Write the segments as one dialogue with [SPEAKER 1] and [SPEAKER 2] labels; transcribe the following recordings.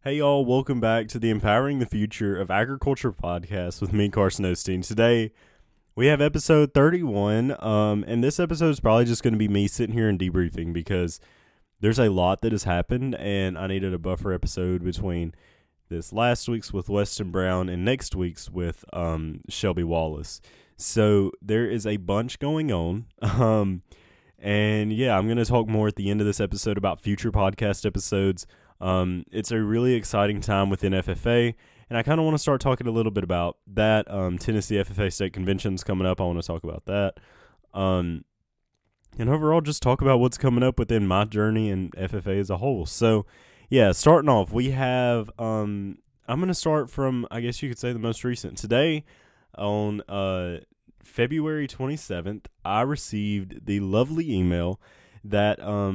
[SPEAKER 1] Hey y'all, welcome back to the Empowering the Future of Agriculture podcast with me, Carson Osteen. Today we have episode 31, and this episode is probably just going to be me sitting here and debriefing because there's a lot that has happened, and I needed a buffer episode between this last week's with Weston Brown and next week's with Shelby Wallace. So there is a bunch going on, and yeah, I'm going to talk more at the end of this episode about future podcast episodes. It's a really exciting time within FFA, and I kind of want to start talking a little bit about that. Tennessee FFA State Convention's coming up. I want to talk about that. And overall, just talk about what's coming up within my journey and FFA as a whole. So, yeah, starting off, we have, I'm going to start from, I guess you could say, the most recent. Today, on February 27th, I received the lovely email that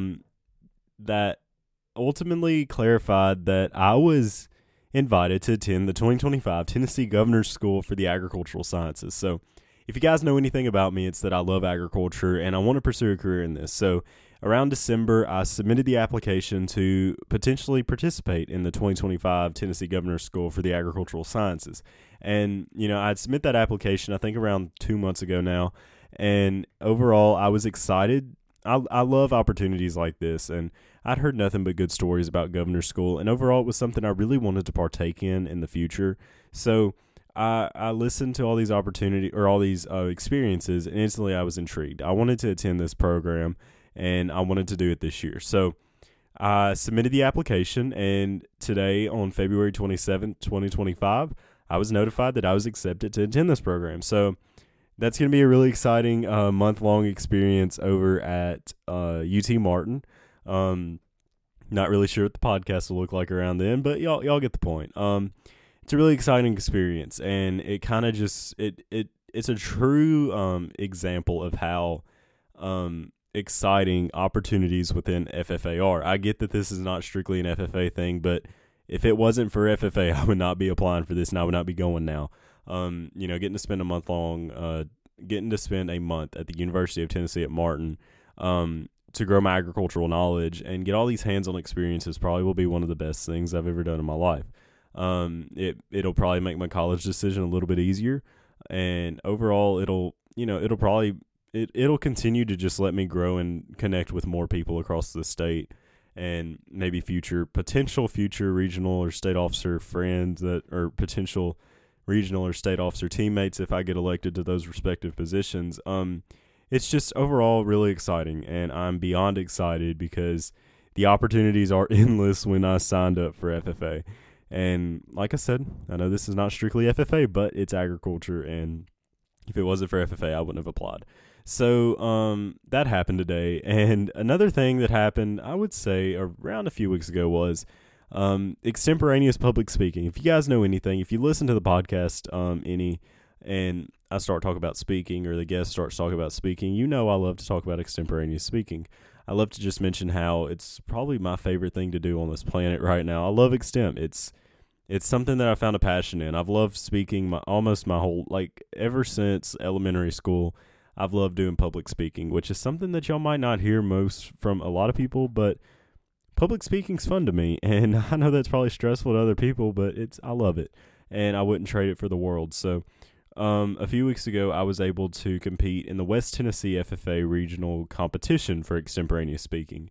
[SPEAKER 1] ultimately clarified that I was invited to attend the 2025 Tennessee Governor's School for the Agricultural Sciences. So if you guys know anything about me, it's that I love agriculture and I want to pursue a career in this. So around December, I submitted the application to potentially participate in the 2025 Tennessee Governor's School for the Agricultural Sciences. And, I'd submit that application, I think around 2 months ago now. And overall, I was excited. I love opportunities like this, and I'd heard nothing but good stories about Governor's School, and overall it was something I really wanted to partake in the future. So I listened to all these opportunities or all these experiences, and instantly I was intrigued. I wanted to attend this program, and I wanted to do it this year. So I submitted the application, and today on February 27th, 2025, I was notified that I was accepted to attend this program. So that's going to be a really exciting month-long experience over at UT Martin. Not really sure what the podcast will look like around then, but y'all get the point. It's a really exciting experience, and it kind of just it's a true example of how exciting opportunities within FFA are. I get that this is not strictly an FFA thing, but if it wasn't for FFA, I would not be applying for this, and I would not be going now. Getting to spend a month at the University of Tennessee at Martin, to grow my agricultural knowledge and get all these hands-on experiences probably will be one of the best things I've ever done in my life. It'll probably make my college decision a little bit easier, and overall it'll continue to just let me grow and connect with more people across the state, and maybe potential future regional or state officer friends or potential regional or state officer teammates if I get elected to those respective positions. It's just overall really exciting, and I'm beyond excited because the opportunities are endless when I signed up for FFA. And like I said, I know this is not strictly FFA, but it's agriculture, and if it wasn't for FFA, I wouldn't have applied. So that happened today. And another thing that happened, I would say, around a few weeks ago was extemporaneous public speaking. If you guys know anything, if you listen to the podcast and I start talking about speaking, or the guest starts talking about speaking, I love to talk about extemporaneous speaking. I love to just mention how it's probably my favorite thing to do on this planet right now. I love extemp. It's something that I found a passion in. I've loved speaking almost my whole, ever since elementary school. I've loved doing public speaking, which is something that y'all might not hear most from a lot of people, but public speaking's fun to me, and I know that's probably stressful to other people, but I love it, and I wouldn't trade it for the world. So a few weeks ago, I was able to compete in the West Tennessee FFA regional competition for extemporaneous speaking.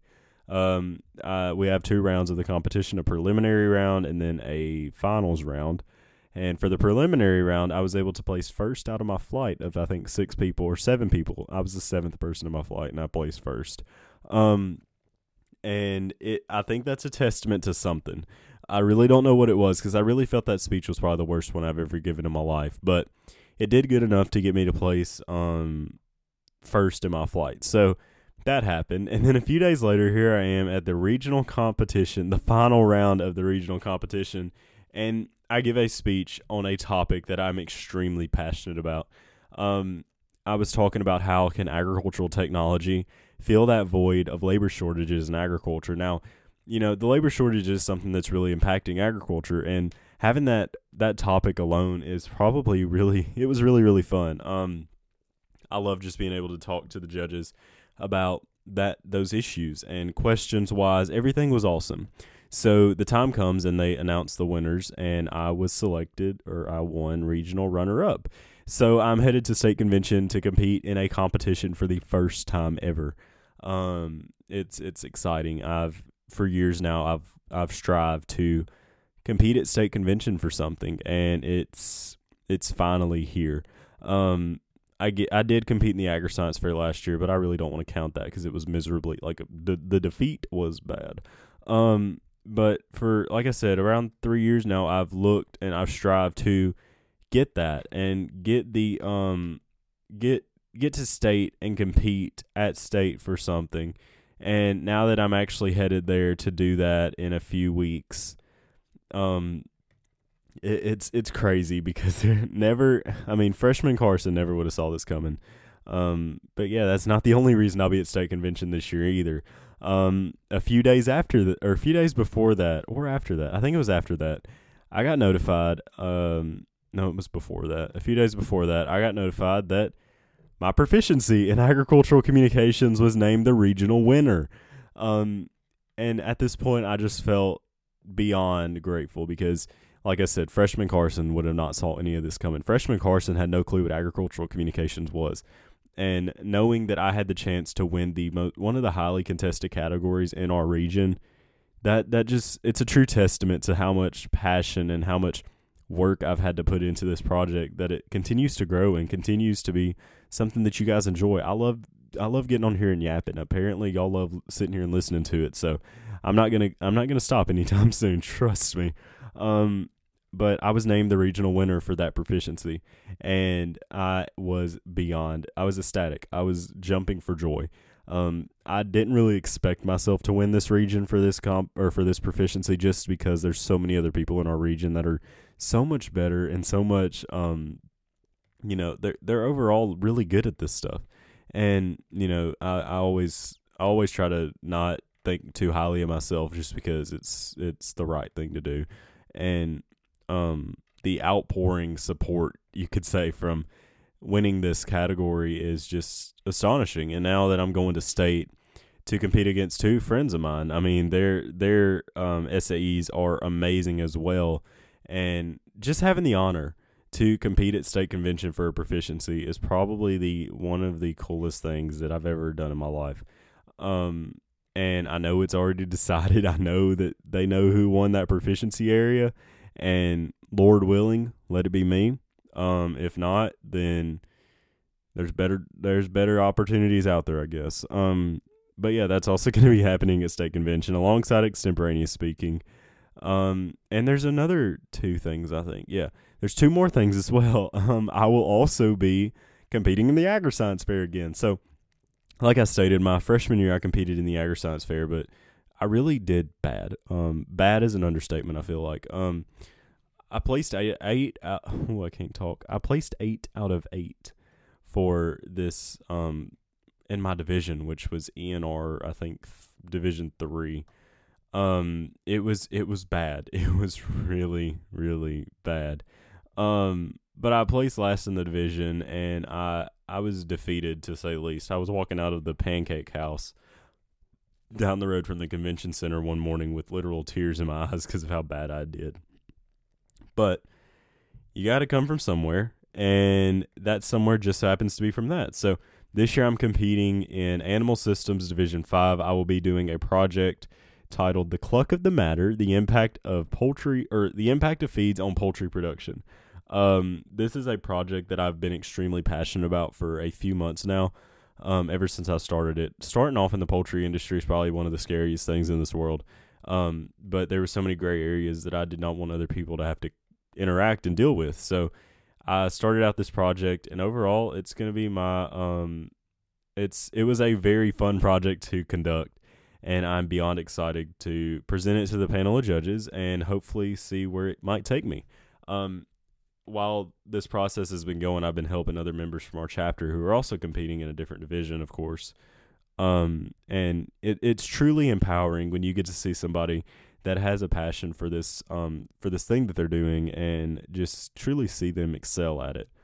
[SPEAKER 1] We have 2 rounds of the competition, a preliminary round and then a finals round. And for the preliminary round, I was able to place first out of my flight of, I think, 6 people or 7 people. I was the 7th person in my flight, and I placed first. And I think that's a testament to something. I really don't know what it was, because I really felt that speech was probably the worst one I've ever given in my life. But it did good enough to get me to place first in my flight. So that happened. And then a few days later, here I am at the regional competition, the final round of the regional competition. And I give a speech on a topic that I'm extremely passionate about. I was talking about how can agricultural technology fill that void of labor shortages in agriculture. Now, the labor shortage is something that's really impacting agriculture, and having that topic alone is probably it was really, really fun. I love just being able to talk to the judges about those issues, and questions wise, everything was awesome. So the time comes and they announce the winners, and I was selected, or I won regional runner-up. So I'm headed to state convention to compete in a competition for the first time ever. It's exciting. For years now I've strived to compete at state convention for something, and it's finally here. I did compete in the Agri-Science Fair last year, but I really don't want to count that because it was miserably, like, the defeat was bad. But for, like I said, around 3 years now, I've looked and I've strived to get that and get the get to state and compete at state for something. And now that I'm actually headed there to do that in a few weeks, it's crazy because freshman Carson never would have saw this coming. But yeah, that's not the only reason I'll be at state convention this year either. A few days before that, or after that, I think it was after that, I got notified. No, it was before that. A few days before that, I got notified that my proficiency in agricultural communications was named the regional winner. And at this point, I just felt beyond grateful because, like I said, freshman Carson would have not saw any of this coming. Freshman Carson had no clue what agricultural communications was. And knowing that I had the chance to win one of the highly contested categories in our region, that just, it's a true testament to how much passion and how much work I've had to put into this project, that it continues to grow and continues to be something that you guys enjoy. I love getting on here and yapping. Apparently y'all love sitting here and listening to it. So I'm not going to stop anytime soon. Trust me. But I was named the regional winner for that proficiency, and I was ecstatic. I was jumping for joy. I didn't really expect myself to win this region for this for this proficiency, just because there's so many other people in our region that are so much better and so much, they're overall really good at this stuff. And, I always try to not think too highly of myself just because it's the right thing to do. And, the outpouring support, you could say, from winning this category is just astonishing. And now that I'm going to state to compete against two friends of mine, I mean, their SAEs are amazing as well. And just having the honor to compete at state convention for a proficiency is probably one of the coolest things that I've ever done in my life. And I know it's already decided. I know that they know who won that proficiency area, and Lord willing, let it be me. If not, then there's better opportunities out there, I guess. But yeah, that's also going to be happening at state convention alongside extemporaneous speaking. And there's another two things, I think. Yeah, there's two more things as well. I will also be competing in the Agri-Science Fair again. So, like I stated, my freshman year I competed in the Agri-Science Fair, but I really did bad. Bad is an understatement, I feel like. I placed I can't talk. I placed 8 out of 8 for this in my division, which was ENR, I think, Division 3. It was bad. It was really, really bad. But I placed last in the division, and I was defeated, to say the least. I was walking out of the Pancake House down the road from the convention center one morning with literal tears in my eyes because of how bad I did. But you got to come from somewhere, and that somewhere just happens to be from that. So this year I'm competing in Animal Systems Division 5. I will be doing a project titled "The Cluck of the Matter: The Impact of Feeds on Poultry Production." This is a project that I've been extremely passionate about for a few months now. Ever since I started it. Starting off in the poultry industry is probably one of the scariest things in this world. But there were so many gray areas that I did not want other people to have to interact and deal with. So I started out this project, and overall it's going to be it was a very fun project to conduct, and I'm beyond excited to present it to the panel of judges and hopefully see where it might take me. While this process has been going, I've been helping other members from our chapter who are also competing in a different division, of course. And it's truly empowering when you get to see somebody that has a passion for this thing that they're doing and just truly see them excel at it.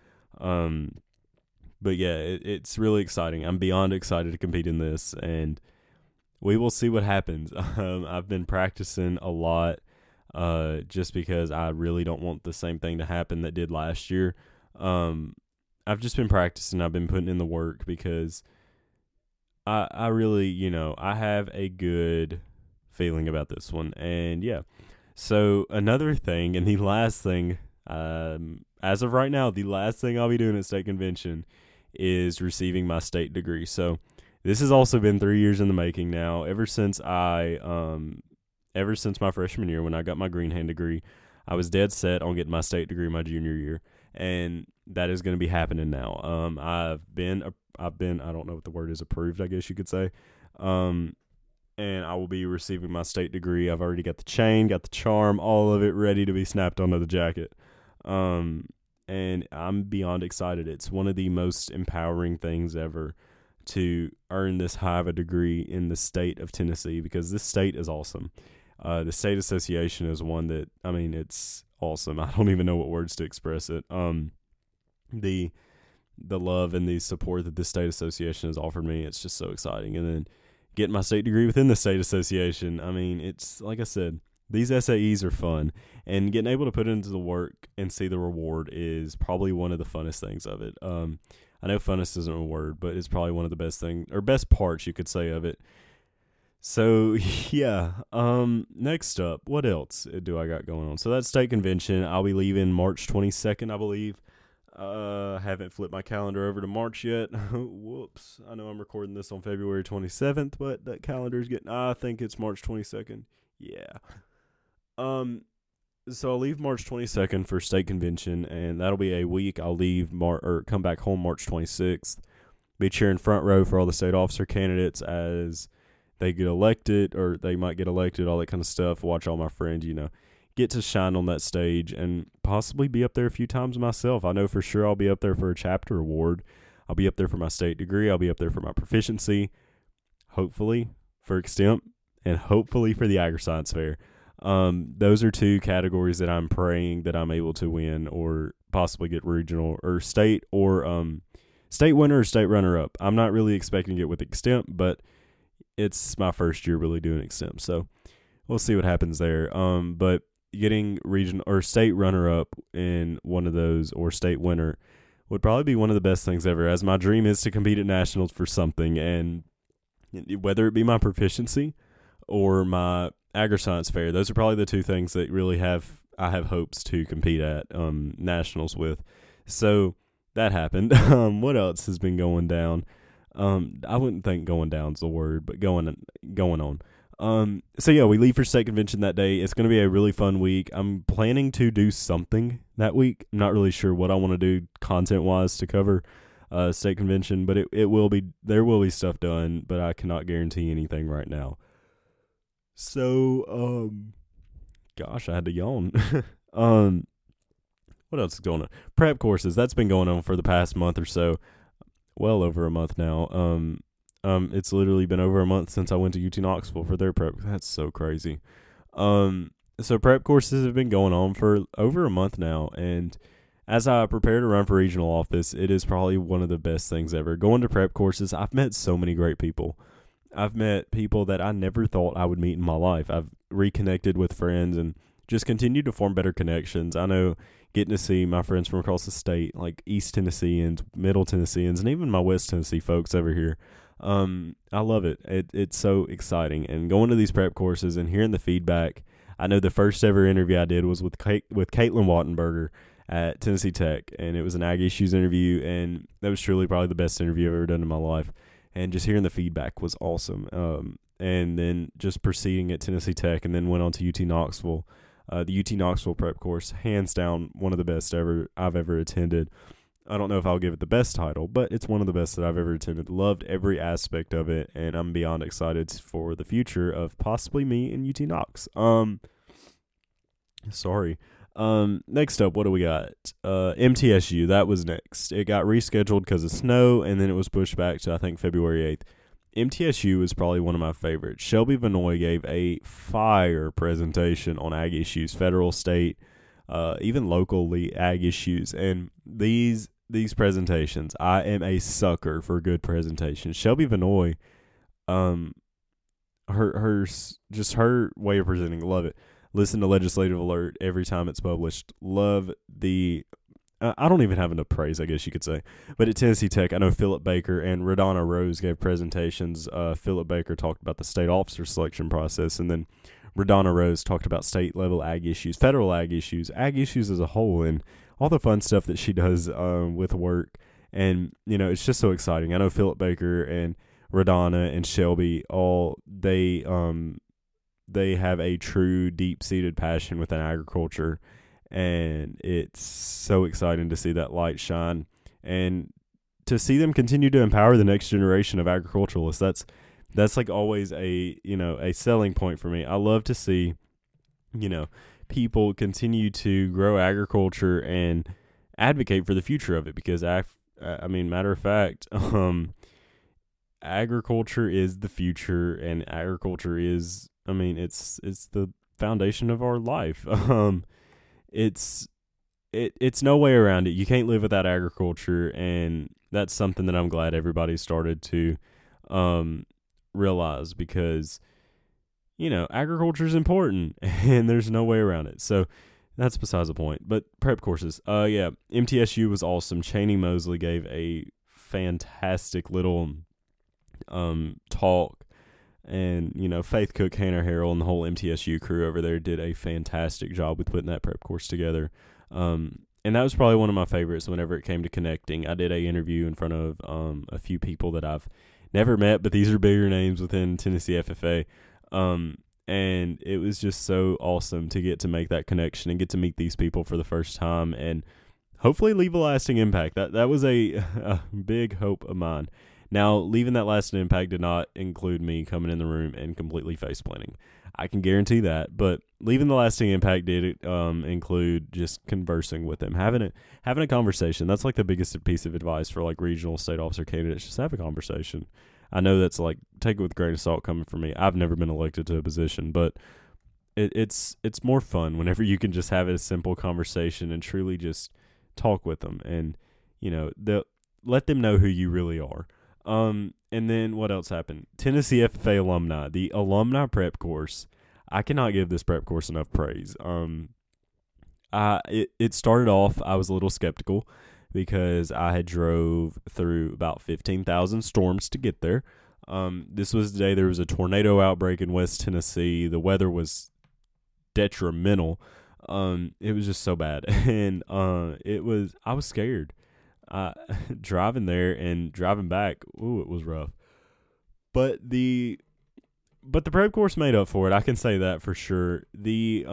[SPEAKER 1] But yeah, it's really exciting. I'm beyond excited to compete in this, and we will see what happens. I've been practicing a lot, just because I really don't want the same thing to happen that did last year. I've just been practicing. I've been putting in the work because I really, I have a good feeling about this one. And yeah. So another thing, and the last thing, as of right now, the last thing I'll be doing at state convention is receiving my state degree. So this has also been 3 years in the making now. Ever since my freshman year when I got my green hand degree, I was dead set on getting my state degree my junior year, and that is going to be happening now. I've been I don't know what the word is, approved, I guess you could say. And I will be receiving my state degree. I've already got the chain, got the charm, all of it ready to be snapped onto the jacket. And I'm beyond excited. It's one of the most empowering things ever to earn this high of a degree in the state of Tennessee, because this state is awesome. The state association is one that, it's awesome. I don't even know what words to express it. The love and the support that the state association has offered me, it's just so exciting. And then getting my state degree within the state association, it's like I said, these SAEs are fun, and getting able to put into the work and see the reward is probably one of the funnest things of it. I know funnest isn't a word, but it's probably one of the best parts you could say of it. So yeah, next up, what else do I got going on? So that's state convention. I'll be leaving March 22nd, I believe. Haven't flipped my calendar over to March yet. Whoops. I know I'm recording this on February 27th, but that calendar's I think it's March 22nd. Yeah. So I'll leave March 22nd for state convention, and that'll be a week. I'll leave come back home March 26th. Be cheering front row for all the state officer candidates as they get elected, or they might get elected, all that kind of stuff. Watch all my friends, get to shine on that stage and possibly be up there a few times myself. I know for sure I'll be up there for a chapter award. I'll be up there for my state degree. I'll be up there for my proficiency, hopefully for extemp, and hopefully for the Agri-Science Fair. Those are two categories that I'm praying that I'm able to win, or possibly get regional or state, or state winner or state runner-up. I'm not really expecting to get with extemp, but it's my first year really doing extemp, so we'll see what happens there. But getting regional or state runner-up in one of those, or state winner, would probably be one of the best things ever, as my dream is to compete at nationals for something, and whether it be my proficiency or my Agri-Science Fair, those are probably the two things that really I have hopes to compete at nationals with. So that happened. What else has been going down? I wouldn't think going down's the word, but going on. So yeah, we leave for state convention that day. It's going to be a really fun week. I'm planning to do something that week. I'm not really sure what I want to do content wise to cover state convention, but there will be stuff done, but I cannot guarantee anything right now. So, gosh, I had to yawn. What else is going on? Prep courses. That's been going on for the past month or so. Well over a month now. It's literally been over a month since I went to UT Knoxville for their prep. That's so crazy. So prep courses have been going on for over a month now, and as I prepare to run for regional office, it is probably one of the best things ever. Going to prep courses, I've met so many great people. I've met people that I never thought I would meet in my life. I've reconnected with friends and just continued to form better connections. I know getting to see my friends from across the state, like East Tennesseans, Middle Tennesseans, and even my West Tennessee folks over here. I love it. It's so exciting. And going to these prep courses and hearing the feedback. I know the first ever interview I did was with Caitlin Wattenberger at Tennessee Tech, and it was an Ag Issues interview, and that was truly probably the best interview I've ever done in my life. And just hearing the feedback was awesome. And then just proceeding at Tennessee Tech, and then went on to UT Knoxville. The UT Knoxville prep course, hands down, one of the best I've ever attended. I don't know if I'll give it the best title, but it's one of the best that I've ever attended. Loved every aspect of it, and I'm beyond excited for the future of possibly me and UT Knox. Next up, what do we got? MTSU, that was next. It got rescheduled because of snow, and then it was pushed back to, I think, February 8th. MTSU is probably one of my favorites. Shelby Vanoy gave a fire presentation on ag issues, federal, state, even locally ag issues. And these presentations, I am a sucker for good presentations. Shelby Vanoy, just her way of presenting, love it. Listen to Legislative Alert every time it's published. Love the I don't even have enough praise, I guess you could say. But at Tennessee Tech, I know Philip Baker and Radonna Rose gave presentations. Philip Baker talked about the state officer selection process, and then Radonna Rose talked about state-level ag issues, federal ag issues as a whole, and all the fun stuff that she does with work. And, it's just so exciting. I know Philip Baker and Radonna and Shelby, they have a true deep-seated passion within agriculture, and it's so exciting to see that light shine and to see them continue to empower the next generation of agriculturalists. That's like always a selling point for me. I love to see, people continue to grow agriculture and advocate for the future of it, because matter of fact, agriculture is the future, and agriculture is, it's the foundation of our life. It's no way around it. You can't live without agriculture, and that's something that I'm glad everybody started to realize, because agriculture is important and there's no way around it. So that's besides the point. But prep courses, MTSU was awesome. Chaney Mosley gave a fantastic little talk, and Faith Cook, Hannah Harrell, and the whole MTSU crew over there did a fantastic job with putting that prep course together. And that was probably one of my favorites whenever it came to connecting. I did a interview in front of a few people that I've never met, but these are bigger names within Tennessee FFA. And it was just so awesome to get to make that connection and get to meet these people for the first time and hopefully leave a lasting impact. That was a big hope of mine. Now, leaving that lasting impact did not include me coming in the room and completely face planting. I can guarantee that, but leaving the lasting impact did include just conversing with them, having a conversation. That's like the biggest piece of advice for like regional state officer candidates. Just have a conversation. I know that's like, take it with a grain of salt coming from me. I've never been elected to a position, but it's more fun whenever you can just have a simple conversation and truly just talk with them, and let them know who you really are. And then what else happened? Tennessee FFA alumni, the alumni prep course. I cannot give this prep course enough praise. It started off, I was a little skeptical because I had drove through about 15,000 storms to get there. This was the day there was a tornado outbreak in West Tennessee. The weather was detrimental. It was just so bad. And I was scared. Driving there and driving back, it was rough. But the prep course made up for it. I can say that for sure. The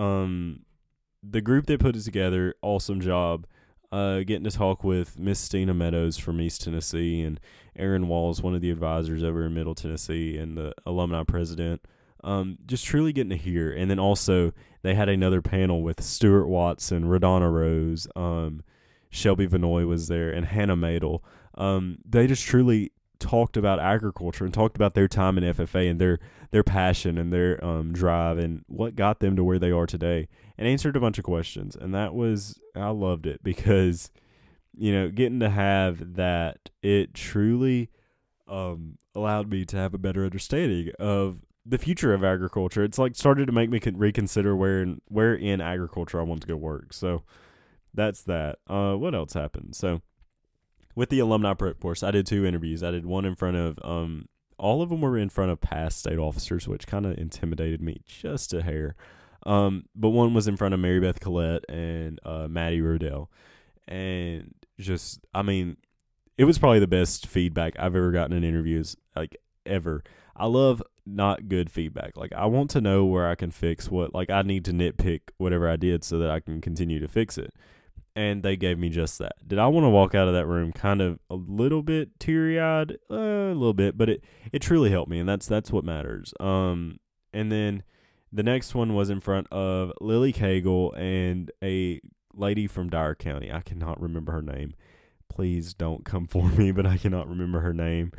[SPEAKER 1] group that put it together, awesome job. Getting to talk with Miss Stina Meadows from East Tennessee and Aaron Walls, one of the advisors over in Middle Tennessee, and the alumni president. Just truly getting to hear. And then also they had another panel with Stuart Watson, Radonna Rose, Shelby Vanoy was there, and Hannah Madel. They just truly talked about agriculture and talked about their time in FFA and their passion and their drive and what got them to where they are today, and answered a bunch of questions. And I loved it because, getting to have that, it truly allowed me to have a better understanding of the future of agriculture. It's like started to make me reconsider where in agriculture I want to go work. So that's that. What else happened? So with the alumni prep course, I did 2 interviews. I did one in front of, all of them were in front of past state officers, which kind of intimidated me just a hair. But one was in front of Mary Beth Collette and Maddie Rodell. And just, it was probably the best feedback I've ever gotten in interviews, like ever. I love not good feedback. Like, I want to know where I can fix I need to nitpick whatever I did so that I can continue to fix it. And they gave me just that. Did I want to walk out of that room kind of a little bit teary-eyed? A little bit, but it truly helped me, and that's what matters. And then the next one was in front of Lily Cagle and a lady from Dyer County. I cannot remember her name. Please don't come for me, but I cannot remember her name.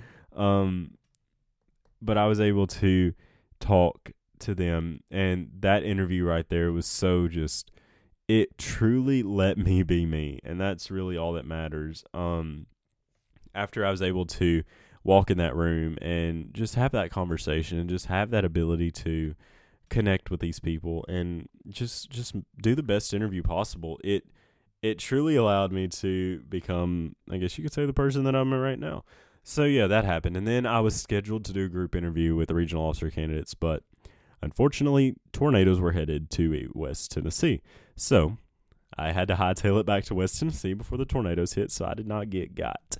[SPEAKER 1] But I was able to talk to them, and that interview right there was so just... it truly let me be me, and that's really all that matters. After I was able to walk in that room and just have that conversation and just have that ability to connect with these people and just do the best interview possible. It truly allowed me to become, I guess you could say, the person that I'm right now. So yeah, that happened. And then I was scheduled to do a group interview with the regional officer candidates, but unfortunately, tornadoes were headed to West Tennessee. So I had to hightail it back to West Tennessee before the tornadoes hit, so I did not get got.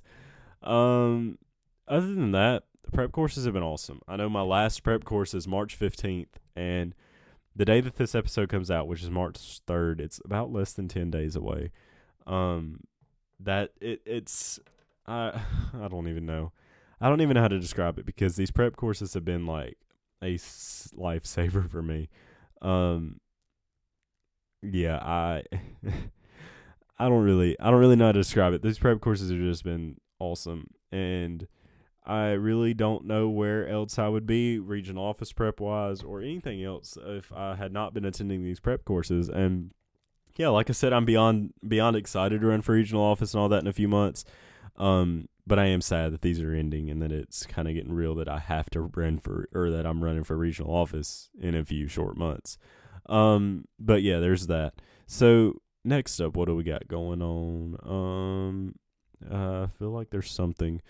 [SPEAKER 1] Other than that, the prep courses have been awesome. I know my last prep course is March 15th, and the day that this episode comes out, which is March 3rd, it's about less than 10 days away. I don't even know. I don't even know how to describe it because these prep courses have been like a lifesaver for me. Yeah, I don't really know how to describe it. These prep courses have just been awesome, and I really don't know where else I would be regional office prep wise or anything else if I had not been attending these prep courses. And yeah, like I said, I'm beyond excited to run for regional office and all that in a few months. But I am sad that these are ending and that it's kind of getting real that I have to run for, or that I'm running for regional office in a few short months. But yeah, there's that. So next up, what do we got going on? I feel like there's something.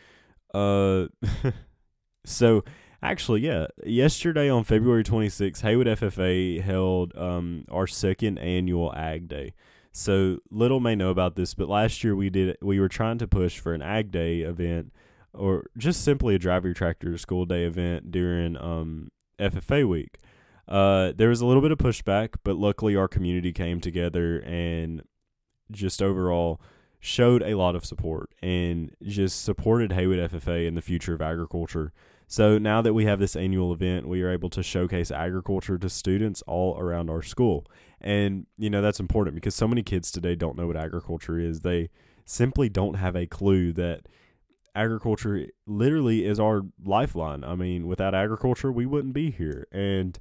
[SPEAKER 1] So actually, yeah, yesterday on February 26th, Haywood FFA held our second annual Ag Day. So little may know about this, but last year we were trying to push for an Ag Day event, or just simply a Drive Your Tractor School Day event during FFA week. There was a little bit of pushback, but luckily our community came together and just overall showed a lot of support and just supported Haywood FFA in the future of agriculture. So now that we have this annual event, we are able to showcase agriculture to students all around our school. And, that's important because so many kids today don't know what agriculture is. They simply don't have a clue that agriculture literally is our lifeline. I mean, without agriculture, we wouldn't be here. And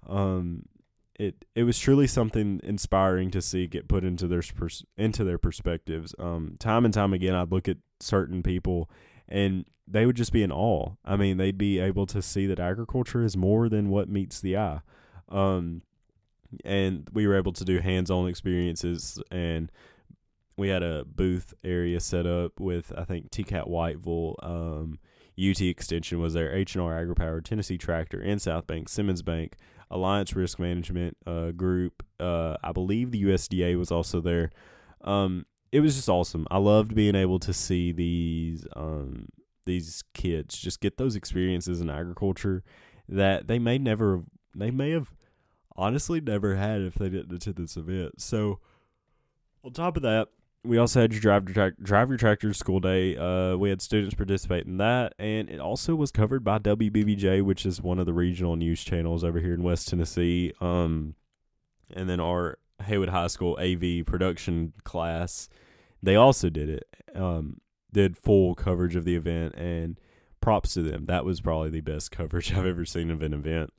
[SPEAKER 1] it was truly something inspiring to see get put into their perspectives. Time and time again, I'd look at certain people and they would just be in awe. I mean, they'd be able to see that agriculture is more than what meets the eye. And we were able to do hands-on experiences, and we had a booth area set up with, I think, TCAT Whiteville, UT Extension was there, H&R AgriPower, Tennessee Tractor, and South Bank, Simmons Bank, Alliance Risk Management Group. I believe the USDA was also there. It was just awesome. I loved being able to see these kids just get those experiences in agriculture that they may have honestly never had if they didn't attend this event. So on top of that, we also had your Drive Your Tractor School Day. We had students participate in that, and it also was covered by WBBJ, which is one of the regional news channels over here in West Tennessee. And then our Haywood High School AV production class, they also did it. Did full coverage of the event, and props to them. That was probably the best coverage I've ever seen of an event.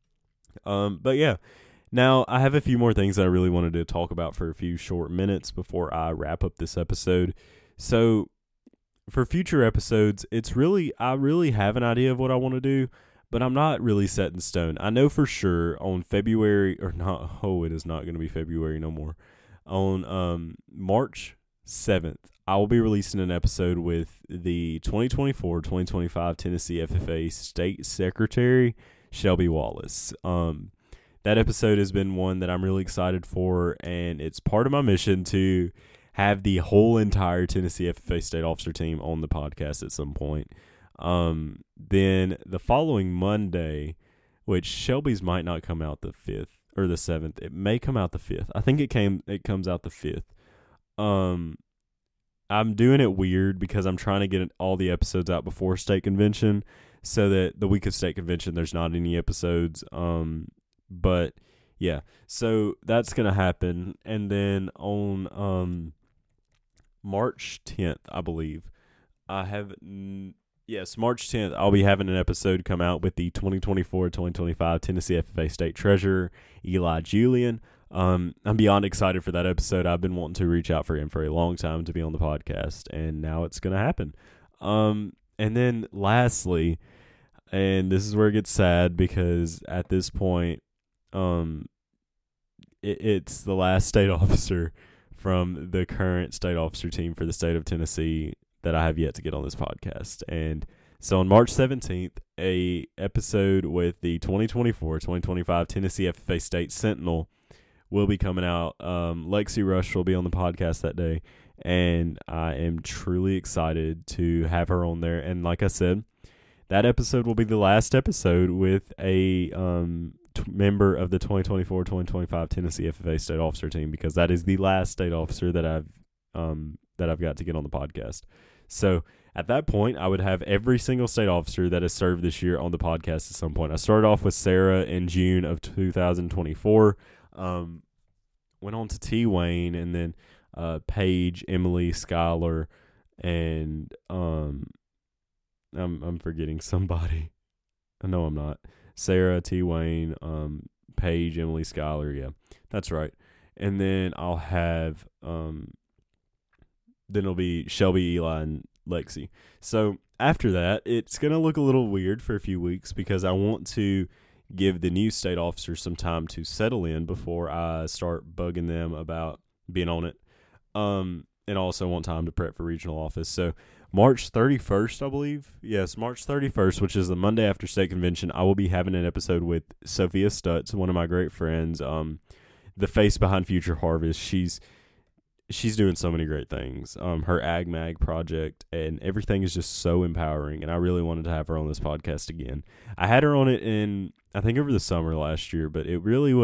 [SPEAKER 1] But yeah, now I have a few more things that I really wanted to talk about for a few short minutes before I wrap up this episode. So for future episodes, I really have an idea of what I want to do, but I'm not really set in stone. I know for sure on February, or not, it is not going to be February no more. On March 7th, I will be releasing an episode with the 2024-2025 Tennessee FFA State Secretary, Shelby Wallace. That episode has been one that I'm really excited for, and it's part of my mission to have the whole entire Tennessee FFA State Officer team on the podcast at some point. Then the following Monday, which Shelby's might not come out the 5th or the 7th. It may come out the 5th. I think it comes out the 5th. I'm doing it weird because I'm trying to get all the episodes out before state convention so that the week of state convention there's not any episodes. But yeah, so that's going to happen. And then on March 10th, I believe, March 10th, I'll be having an episode come out with the 2024-2025 Tennessee FFA State Treasurer, Eli Julian. I'm beyond excited for that episode. I've been wanting to reach out for him for a long time to be on the podcast, and now it's going to happen. And then lastly, and this is where it gets sad because at this point, it's the last state officer from the current state officer team for the state of Tennessee that I have yet to get on this podcast. And so on March 17th, a episode with the 2024-2025 Tennessee FFA State Sentinel will be coming out. Lexi Rush will be on the podcast that day, and I am truly excited to have her on there. And like I said, that episode will be the last episode with a member of the 2024-2025 Tennessee FFA State Officer team, because that is the last state officer that I've got to get on the podcast. So at that point, I would have every single state officer that has served this year on the podcast at some point. I started off with Sarah in June of 2024. Went on to T. Wayne, and then Paige, Emily, Skylar, and I'm forgetting somebody. I know I'm not. Sarah, T. Wayne, Paige, Emily, Skylar. Yeah, that's right. And then I'll have then it'll be Shelby, Eli, and Lexi. So after that, it's gonna look a little weird for a few weeks because I want to give the new state officers some time to settle in before I start bugging them about being on it. And also want time to prep for regional office. So March 31st, I believe. Yes, March 31st, which is the Monday after state convention, I will be having an episode with Sophia Stutz, one of my great friends, the face behind Future Harvest. She's doing so many great things. Her Ag Mag project and everything is just so empowering, and I really wanted to have her on this podcast again. I had her on it in, I think, over the summer last year, but it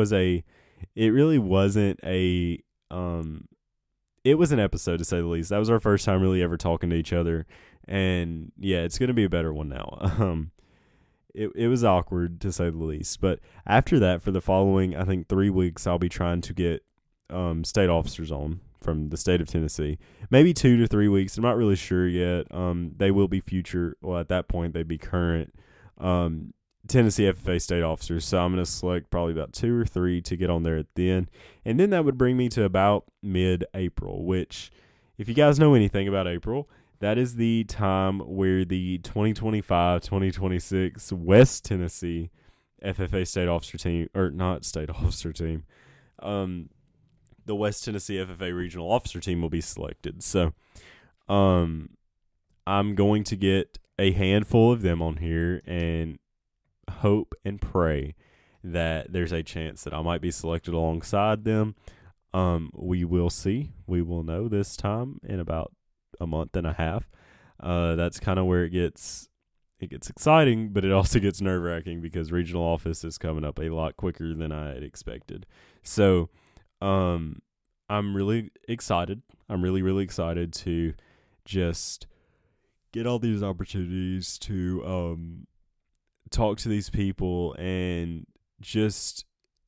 [SPEAKER 1] was an episode, to say the least. That was our first time really ever talking to each other, and yeah, it's going to be a better one now. It was awkward, to say the least, but after that, for the following, I think, 3 weeks, I'll be trying to get state officers on from the state of Tennessee. Maybe 2 to 3 weeks. I'm not really sure yet. They will be future. Well, at that point, they'd be current Tennessee FFA state officers. So I'm going to select probably about 2 or 3 to get on there at the end. And then that would bring me to about mid-April, which, if you guys know anything about April, that is the time where the 2025-2026 West Tennessee FFA state officer team, or not state officer team, the West Tennessee FFA regional officer team will be selected. So I'm going to get a handful of them on here and hope and pray that there's a chance that I might be selected alongside them. We will see. We will know this time in about a month and a half. That's kind of where it gets exciting, but it also gets nerve-wracking because regional office is coming up a lot quicker than I had expected. So I'm really excited. I'm really, really excited to just get all these opportunities to talk to these people, and just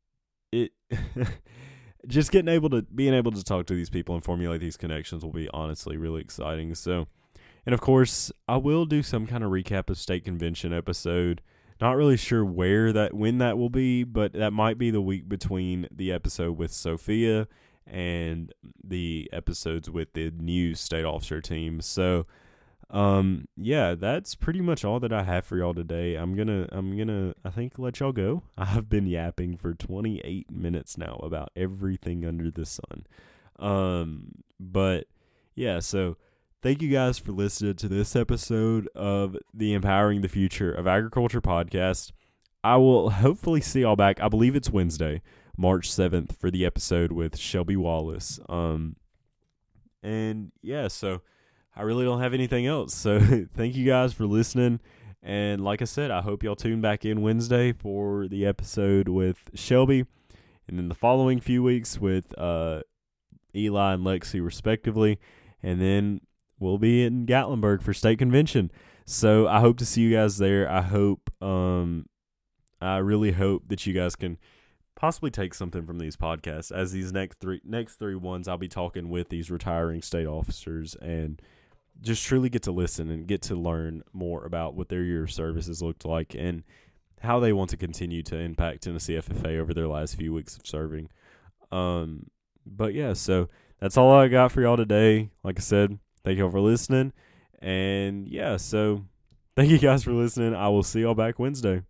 [SPEAKER 1] being able to talk to these people and formulate these connections will be honestly really exciting. So, and of course, I will do some kind of recap of state convention episode. Not really sure when that will be, but that might be the week between the episode with Sophia and the episodes with the new state officer team. So, yeah, that's pretty much all that I have for y'all today. I'm gonna I think let y'all go. I've been yapping for 28 minutes now about everything under the sun. But yeah, so thank you guys for listening to this episode of the Empowering the Future of Agriculture podcast. I will hopefully see y'all back. I believe it's Wednesday, March 7th, for the episode with Shelby Wallace. And yeah, so I really don't have anything else. So thank you guys for listening. And like I said, I hope y'all tune back in Wednesday for the episode with Shelby. And then the following few weeks with Eli and Lexi respectively. And then we'll be in Gatlinburg for state convention. So I hope to see you guys there. I really hope that you guys can possibly take something from these podcasts, as these next three ones I'll be talking with these retiring state officers and just truly get to listen and get to learn more about what their year of services looked like and how they want to continue to impact Tennessee FFA over their last few weeks of serving. But yeah, so that's all I got for y'all today. Like I said, thank y'all for listening. And yeah, so Thank you guys for listening. I will see y'all back Wednesday.